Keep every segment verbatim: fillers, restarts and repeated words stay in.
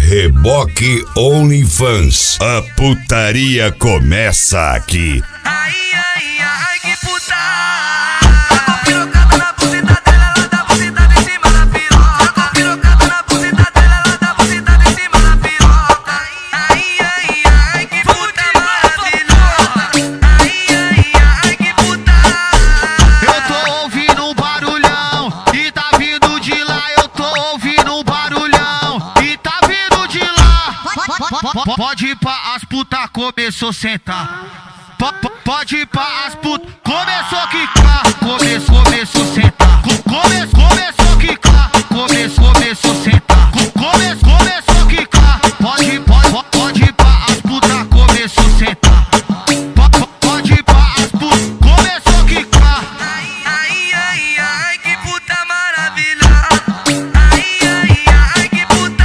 Reboque OnlyFans. A putaria começa aqui. Ai, ai, ai, que puta. Jogou pirocada na buceta dela, ela dá buceta de cima da piroca. Jogou pirocada na buceta dela, ela dá buceta de cima da piroca. Ai, ai, ai, que puta maravilhosa. Ai, ai, ai, que puta. Eu tô ouvindo um barulhão e tá vindo de lá. Eu tô ouvindo um barulhão e tá vindo de lá. Pode ir pra as puta, começou a sentar. Pode ir pra as putas, começou a quicar, começou, começou a sentar. Come, começou a quicar, começou, começou a sentar. Come, começou a quicar, pode, pode, pode ir pra as putas, começou a sentar. Pode ir pra as putas, começou a quicar. Ai, ai, ai, ai, que puta maravilhosa. Ai, ai, ai, que puta.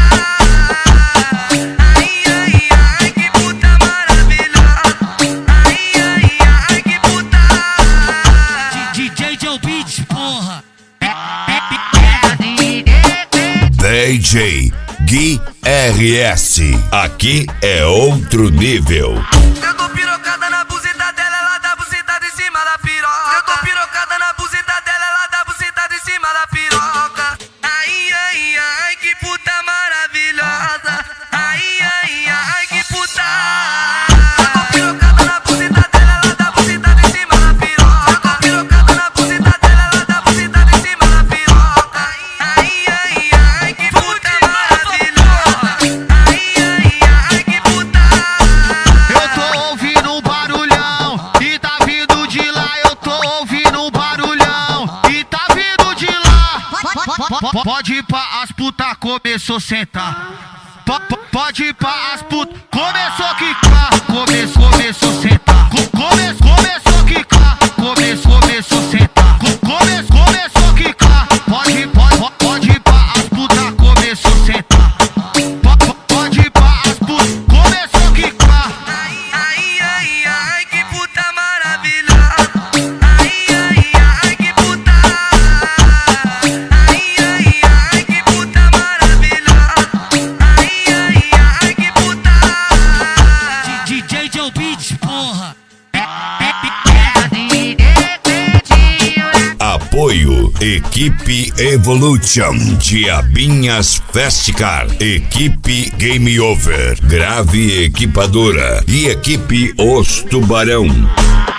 Ai, ai, ai, que puta maravilhosa. D J Joe Beats, porra. D J Gui R S. Aqui é outro nível. Jogou pirocada na buceta dela, ela dá buceta de cima da piroca. Jogou pirocada na buceta dela, ela dá buceta de cima da piroca. Ai, ai, ai, que puta maravilhosa. Ai, ai, ai, que puta. Jogou pirocada na buceta dela, ela dá buceta de cima da piroca. Jogou pirocada na buceta dela, ela dá buceta de cima da piroca. Ai, ai, ai, que puta maravilhosa. Ai, ai, ai, que puta. Eu tô ouvindo um barulhão e tá vindo de lá. Eu tô ouvindo um barulhão e tá vindo de lá. Pode ir pra as puta, começou a sentar. Pode ir pra as putas, começou a quicar, começou, começou a sentar. Come, começou a quicar, começou, começou a sentar. Come, começou a quicar, pode, pode, pode ir pra as putas, começou a sentar. Pode ir pra as putas, começou a quicar. Ai, ai, ai, ai, que puta maravilhosa. Ai, ai, ai, que puta. Ai, ai, ai, que puta maravilhosa. Ai, ai, ai, que puta. D J Joe Beats, porra. Apoio Equipe Evolution, Diabinhas Festcar, Equipe Game Over, Grave Equipadora e Equipe Os Tubarão.